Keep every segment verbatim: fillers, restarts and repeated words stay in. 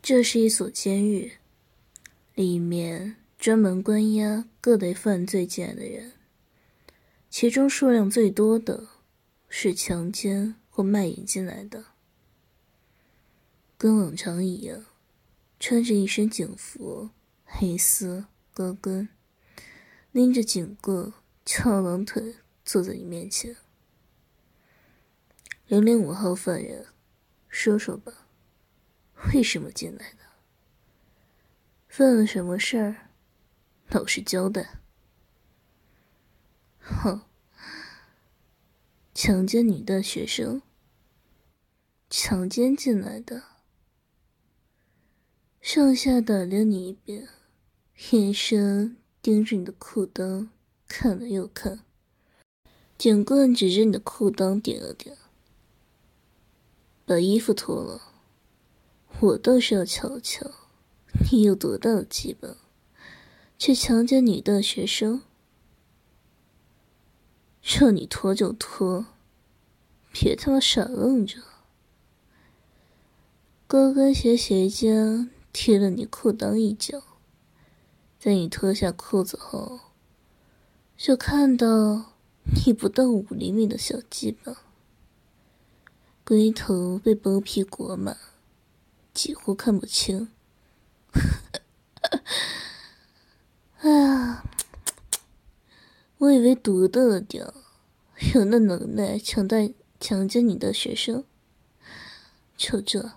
这是一所监狱，里面专门关押各类犯罪进来的人，其中数量最多的是强奸或卖淫进来的。跟往常一样，穿着一身警服，黑丝高跟，拎着警棍，翘郎腿坐在你面前。零零五号犯人，说说吧，为什么进来的？犯了什么事儿？老实交代。哼，强奸女大学生，强奸进来的。上下打量你一遍，眼神盯着你的裤裆，看了又看。警棍指着你的裤裆点了点。把衣服脱了，我倒是要瞧瞧，你有多大的鸡巴，去强奸女大学生？让你脱就脱，别他妈傻愣着。高跟鞋鞋尖踢了你裤裆一脚，在你脱下裤子后，就看到你不到五厘米的小鸡巴，龟头被包皮裹满，几乎看不清。哎呀，我以为独得了点，有那能耐强带强奸你的学生。就这，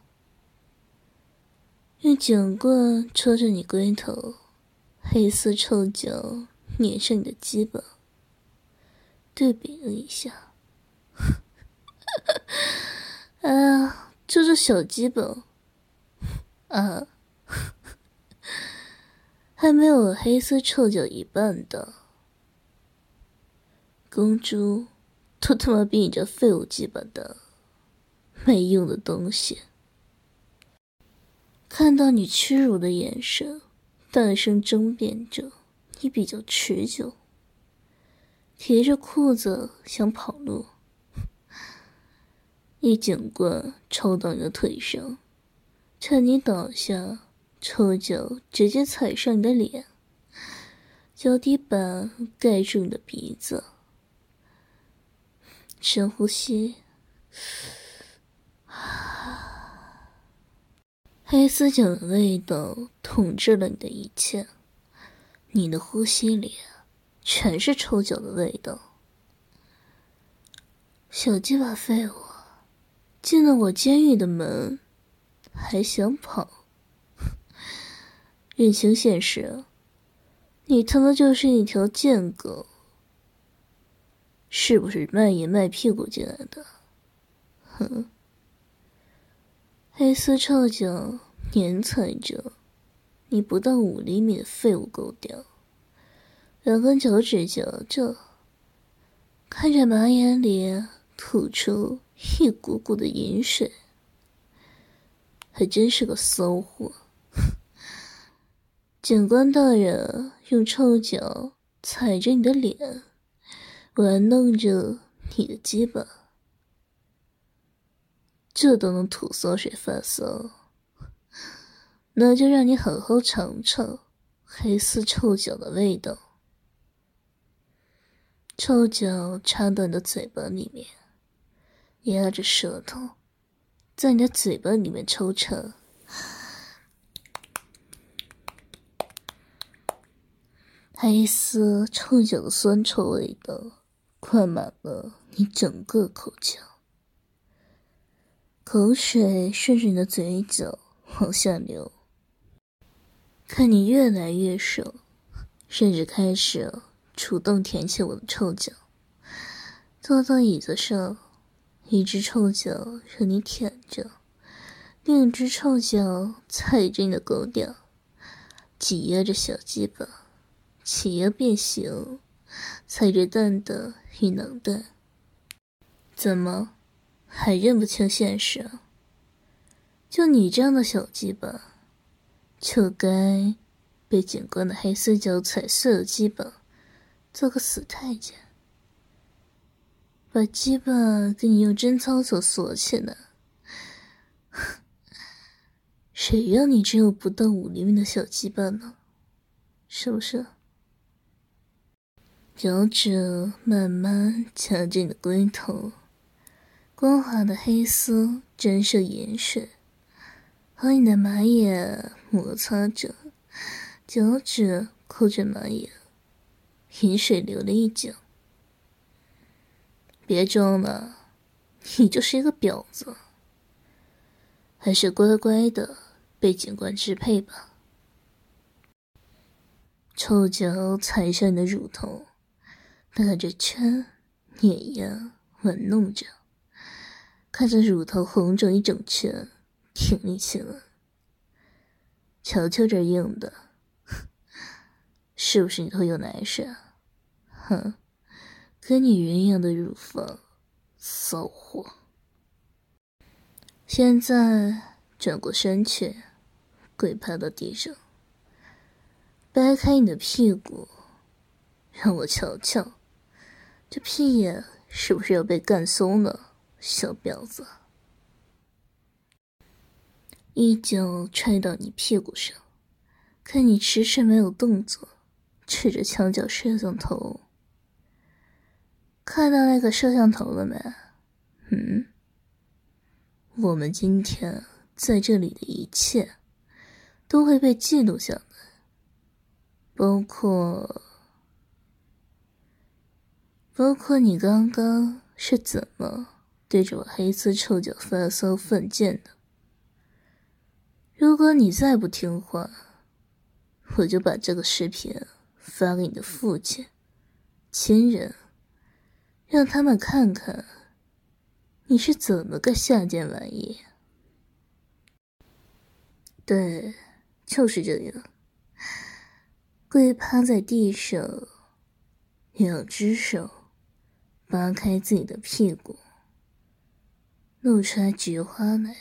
用警棍戳着你龟头，黑丝臭脚碾上你的鸡巴，对比了一下。哎呀，就这小鸡巴啊，还没有黑丝臭脚一半的。公猪都他妈比你这废物鸡巴大，没用的东西。看到你屈辱的眼神，大声争辩着你比较持久，提着裤子想跑路，一警棍抽到你的腿上，趁你倒下，抽脚直接踩上你的脸，脚底板盖住你的鼻子。深呼吸，黑丝脚的味道统治了你的一切，你的呼吸里全是臭脚的味道。小鸡巴废物，进了我监狱的门，还想跑？认清现实，你他妈就是一条贱狗。是不是卖淫卖屁股进来的？哼！黑丝臭脚碾踩着你不到五厘米的废物狗屌，两根脚趾夹着，看着马眼里吐出一股股的淫水，还真是个骚货。警官大人用臭脚踩着你的脸，玩弄着你的鸡巴，这都能吐骚水发骚，那就让你好好尝尝黑丝臭脚的味道。臭脚插到你的嘴巴里面，压着舌头，在你的嘴巴里面抽插。黑丝臭脚的酸臭味道灌满了你整个口腔，口水顺着你的嘴角往下流。看你越来越瘦，甚至开始主动舔起我的臭脚，坐到椅子上，一只臭脚让你舔着，另一只臭脚踩着你的狗屌，挤压着小鸡巴，挤压变形，踩着蛋的与囊蛋。怎么还认不清现实啊？就你这样的小鸡巴，就该被警官的黑丝脚踩碎了鸡巴，做个死太监，把鸡巴给你用贞操锁锁起来， 谁让你只有不到五厘米的小鸡巴呢？是不是？脚趾慢慢夹着你的龟头，光滑的黑丝沾上盐水，和你的马眼摩擦着，脚趾扣着马眼，盐水流了一脚。别装了，你就是一个婊子，还是乖乖的被警官支配吧。臭脚踩上你的乳头，打着圈，碾压，玩弄着，看着乳头红肿一整圈，挺立起来。瞧瞧这硬的，是不是你头有奶水啊？哼，跟你人一样的乳房，骚货。现在转过身去，跪趴到地上，掰开你的屁股，让我瞧瞧，这屁眼是不是要被干松了，小婊子。一脚踹到你屁股上，看你迟迟没有动作，指着墙角摄像头。看到那个摄像头了没？嗯？我们今天在这里的一切都会被记录下来，包括包括你刚刚是怎么对着我黑丝臭脚发骚犯贱的。如果你再不听话，我就把这个视频发给你的父亲、亲人，让他们看看你是怎么个下贱玩意。对，就是这样，跪趴在地上，两只手扒开自己的屁股，露出来菊花来。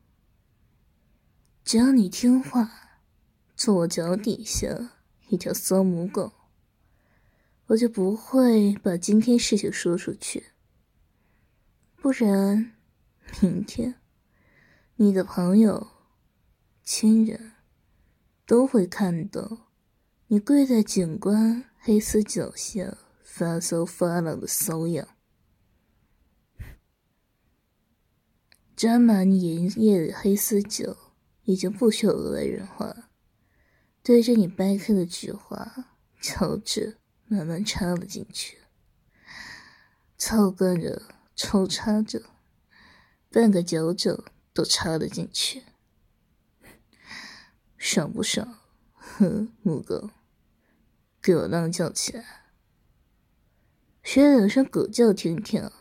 只要你听话，做我脚底下一条骚母狗，我就不会把今天事情说出去。不然，明天你的朋友、亲人都会看到你跪在警官黑丝脚下发骚发浪的骚样。沾满盐液的黑丝脚已经不需要额外润滑，对着你掰开的菊花，脚趾慢慢插了进去，操干着，抽插着，半个脚趾都插了进去。爽不爽？哼，母狗，给我浪叫起来，学两声狗叫听听。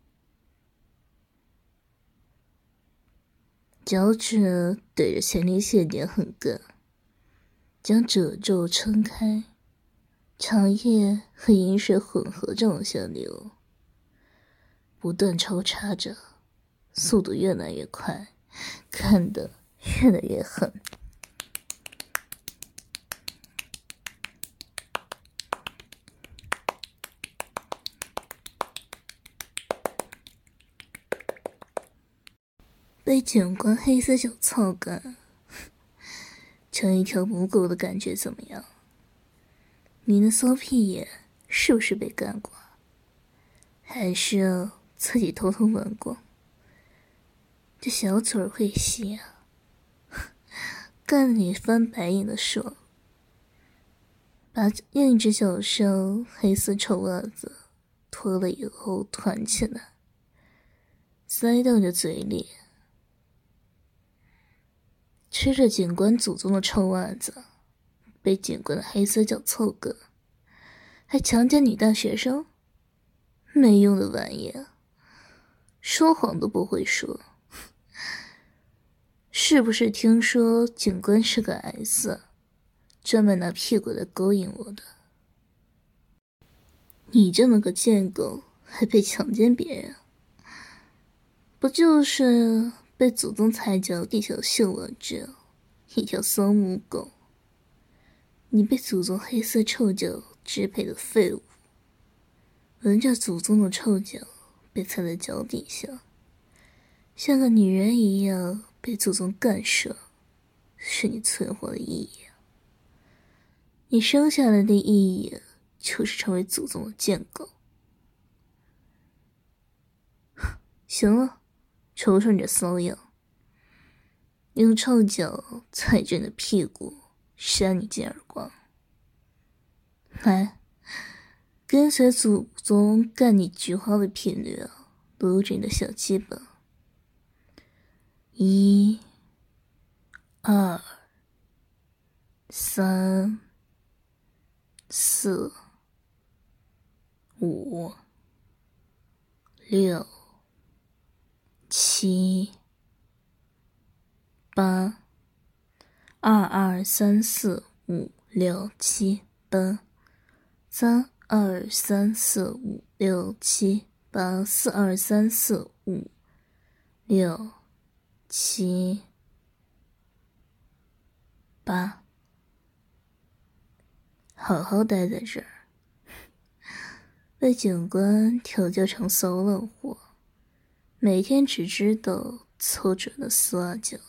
脚趾对着前列腺点很干，将褶皱撑开，长液和饮水混合着往下流，不断抽插着，速度越来越快，看得越来越狠。被警官黑丝脚操干，成一条母狗的感觉怎么样？你的骚屁眼是不是被干过？还是自己偷偷玩过？这小嘴儿会吸啊，干得你翻白眼的爽。把另一只脚上黑丝臭袜子脱了以后团起来，塞到你的嘴里。吃着警官祖宗的臭袜子，被警官的黑丝脚凑个，还强奸女大学生，没用的玩意儿，说谎都不会说。是不是听说警官是个 S， 专门拿屁股来勾引我的？你这么个贱狗，还配强奸别人？不就是被祖宗踩脚底下嗅闻着，一条骚母狗。你被祖宗黑色臭脚支配的废物，闻着祖宗的臭脚被踩在脚底下，像个女人一样被祖宗干涉， 是你存活的意义。你生下来的意义就是成为祖宗的贱狗。行了，瞅瞅你这骚样，用臭脚踩着你的屁股，扇你几耳光。来，跟随祖宗干你菊花的频率啊，撸着你的小鸡巴。一、二、三、四、五、六、七、八，二二三四五六七八，三二三四五六七八，四二三四五六七八，好好待在这儿，被警官调教成骚浪货，每天只知道凑准了丝袜脚。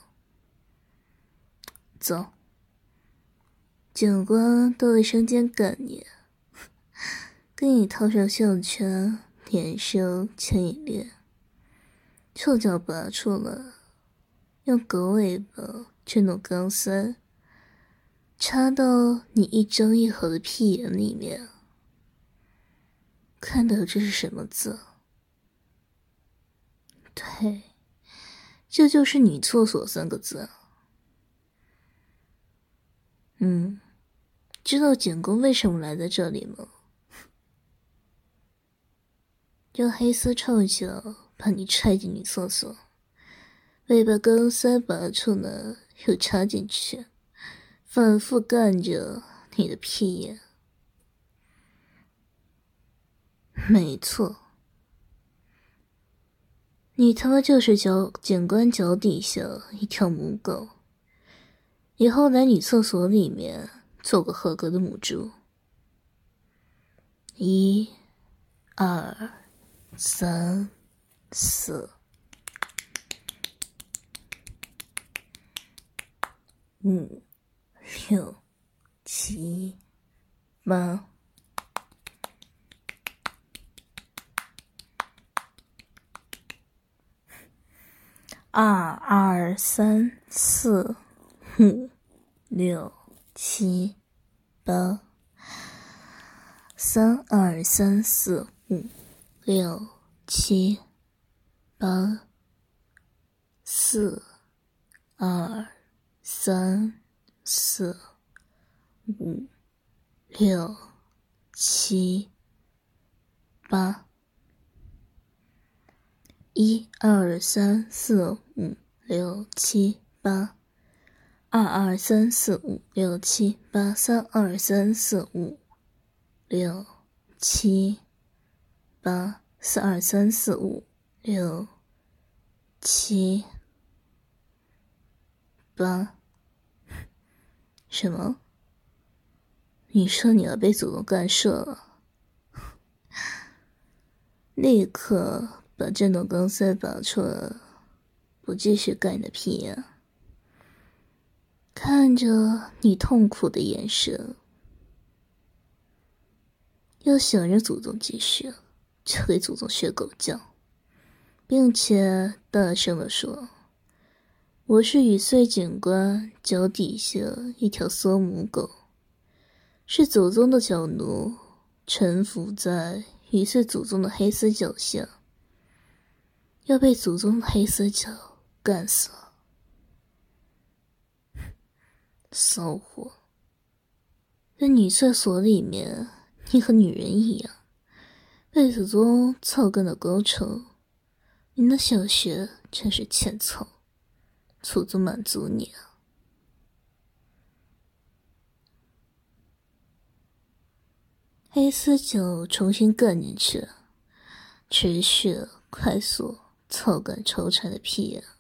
走，警官到卫生间干你，给你套上项圈，连上牵引链，臭脚拔出来，用狗尾巴去弄钢塞，插到你一张一合的屁眼里面。看到这是什么字？对，这就是女厕所三个字。嗯，知道警官为什么来在这里吗？用黑丝臭脚把你踹进女厕所，尾巴钢塞拔出来又插进去，反复干着你的屁眼。没错，你他妈就是脚警官脚底下一条母狗，以后来女厕所里面做个合格的母猪。一、二、三、四、五、六、七、八。二二三四五六七八，三二三四五六七八，四二三四五六七八。一二三四五六七八，二二三四五六七八，三二三四五六七八，四二三四五六七八。什么？你说你要被祖宗干涉了？立刻把震动钢塞拔出来，不继续干你的屁眼。看着你痛苦的眼神，要想让祖宗继续，就给祖宗学狗叫，并且大声地说：“我是雨穗警官脚底下一条缩母狗，是祖宗的脚奴，臣服在雨穗祖宗的黑丝脚下。”要被祖宗的黑丝脚干死了。骚货，在女厕所里面，你和女人一样，被祖宗操干到高潮。你的小穴真是欠操，祖宗满足你啊。黑丝脚重新干进去，持续快速操感抽插的屁眼。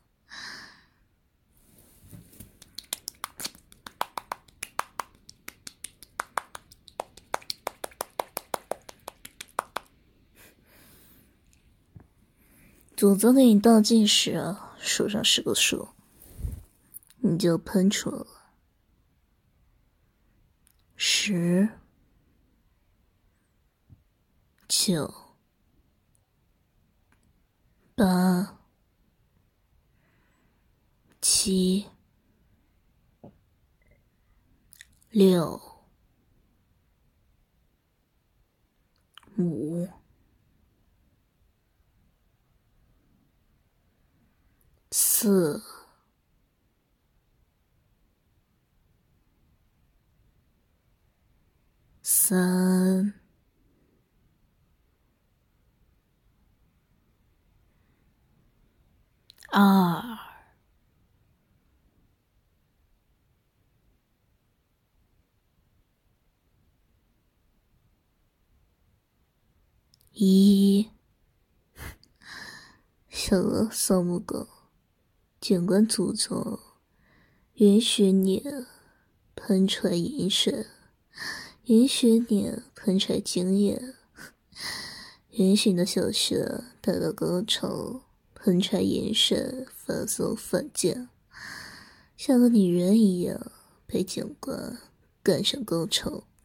祖宗给你倒计时啊，数上十个数，你你就喷出了。十、九、八、七、六、五、四、三、二、一。小恶丧母狗，警官祖宗允许你喷出来饮水，允许你喷出来精液，允许你的小穴达到高潮，喷出来饮水，发送反键，像个女人一样被警官干上高潮。